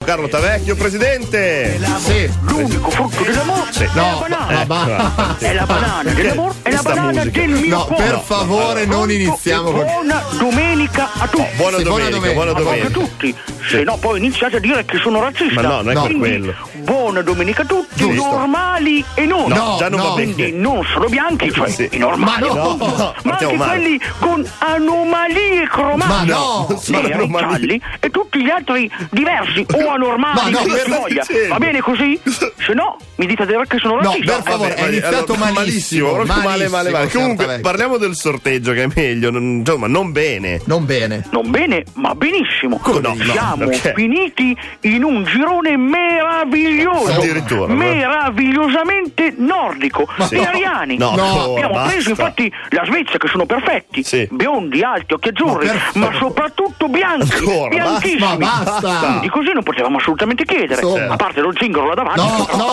Carlo Tavecchio, presidente. Sì. L'unico frutto dell'amore è la banana. È la banana dell'amore, è la banana del mio cuore. Per favore, non iniziamo con. Buona domenica a tutti. Buona domenica. A tutti. Se no poi iniziate a dire che sono razzista. Ma no, non è per quello. Buona domenica a tutti, normali e non. No, già non va bene. Quindi non solo bianchi, cioè i normali. Ma anche quelli con anomalie cromatiche. Neri, gialli e tutti gli altri diversi o anormali, che voglia. Va bene così? Se no, mi dite che sono razzista. Per favore, è iniziato malissimo. Male. Comunque, parliamo del sorteggio, che è meglio. Insomma, non bene. Non bene, ma benissimo. Siamo finiti in un girone meraviglioso. Addirittura. Meravigliosamente nordico. Ariani. Abbiamo preso infatti la Svezia, che sono perfetti. Biondi, alti, occhi azzurri, ma soprattutto bianchi. Bianchissimi. Basta. Di così non potevamo assolutamente chiedere. A parte lo zingaro là davanti.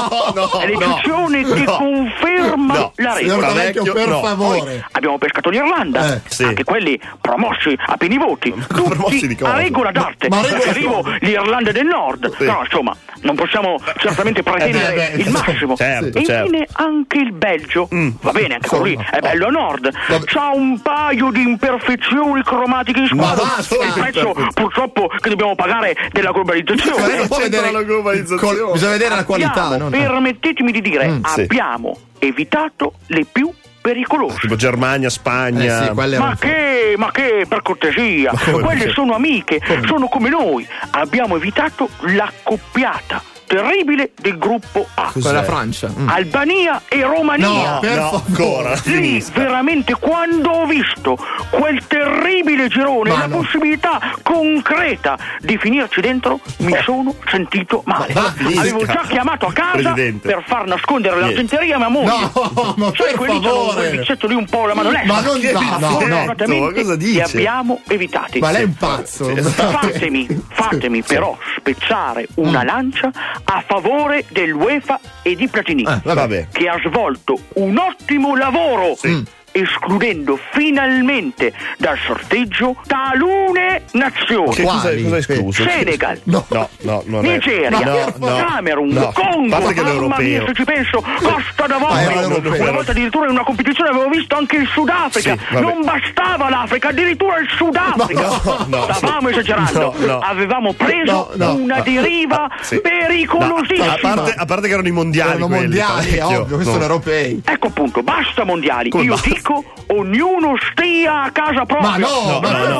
È l'eccezione che conferma la regola. Per favore. Abbiamo pescato l'Irlanda. Anche quelli promossi a pieni voti. Tutti a regola d'arte. Arrivo l'Irlanda del Nord. No, insomma, non possiamo certamente pretendere il massimo. E infine anche il Belgio. Va bene, anche quello lì è bello a nord. C'ha un paio di imperfezioni cromatiche in squadra. Il prezzo purtroppo che dobbiamo pagare della globalizzazione. Bisogna vedere la qualità. Permettetemi di dire, abbiamo evitato le più pericolose. Tipo Germania, Spagna. Ma che, per cortesia, quelle sono amiche, sono come noi. Abbiamo evitato l'accoppiata terribile del gruppo A. La Francia. Albania e Romania. Ancora. Lì veramente, quando ho visto quel terribile girone, la possibilità concreta di finirci dentro, mi sono sentito male. Avevo già chiamato a casa per far nascondere l'argenteria a mia moglie. Ma sai, quelli c'hanno quel pizzetto lì un po' la mano lesta. Ma non fortunatamente li abbiamo evitati. Ma lei è un pazzo. Fatemi però spezzare una lancia a favore dell'UEFA e di Platini, che ha svolto un ottimo lavoro, escludendo finalmente dal sorteggio talune nazioni. Che cosa hai escluso? Senegal, Nigeria, Camerun, Congo, mamma mia, se ci penso, Costa d'Avorio. Una volta addirittura in una competizione avevo visto anche il Sudafrica. Non bastava l'Africa, addirittura il Sudafrica. Stavamo esagerando. Avevamo preso una deriva pericolosissima. A parte che erano i mondiali. Ovvio, questi sono europei. Ecco appunto, basta mondiali. Io dico, ognuno stia a casa propria. Ma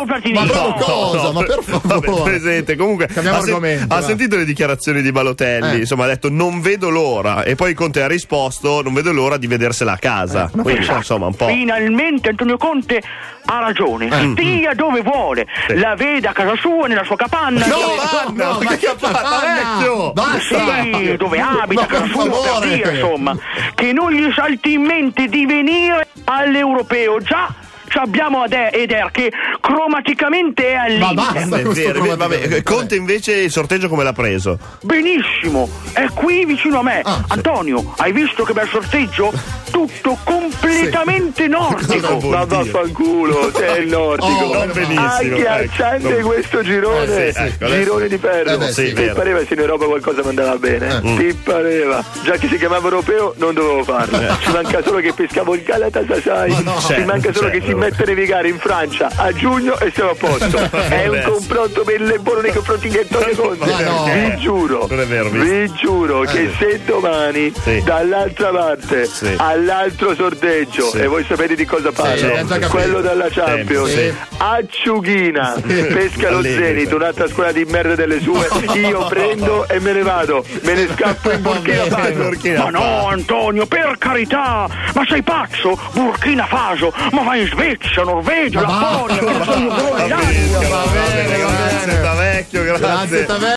per favore. Presente. Comunque ha sentito le dichiarazioni di Balotelli. Insomma, ha detto non vedo l'ora, e poi Conte ha risposto non vedo l'ora di vedersela a casa. Quindi insomma un po'. Finalmente Antonio Conte ha ragione. Stia dove vuole. La veda a casa sua, nella sua capanna. Ma che capanna? Basta. Sì, dove abita, a casa sua, per dire, insomma, che non gli salti in mente di venire all'europeo. Già abbiamo Eder che cromaticamente è all'Inter. Conte invece il sorteggio come l'ha preso? Benissimo, è qui vicino a me. Antonio, hai visto che bel sorteggio? Tutto completamente nordico. Ma vaffanculo, sei il nordico. Non benissimo. Agghiacciante questo girone. Girone di ferro. Ti pareva se in Europa qualcosa mi andava bene? Ti pareva. Già che si chiamava europeo non dovevo farlo. Ci manca solo che pescavo il Galatasaray. Ci manca solo che si mette a navigare in Francia a giugno e siamo a posto. È un confronto belle buono nei confronti di Antonio Conte. Vi giuro che se domani dall'altra parte all'altro sorteggio, e voi sapete di cosa parlo, quello dalla Champions, Acciughina pesca lo Zenit, un'altra squadra di merda delle sue, io prendo e me ne vado, me ne scappo in Burkina Faso. Ma no, Antonio, per carità, ma sei pazzo? Burkina Faso, ma vai in Svezia, Norvegia, Lapponia, che sono va bene, grazie Tavecchio, grazie.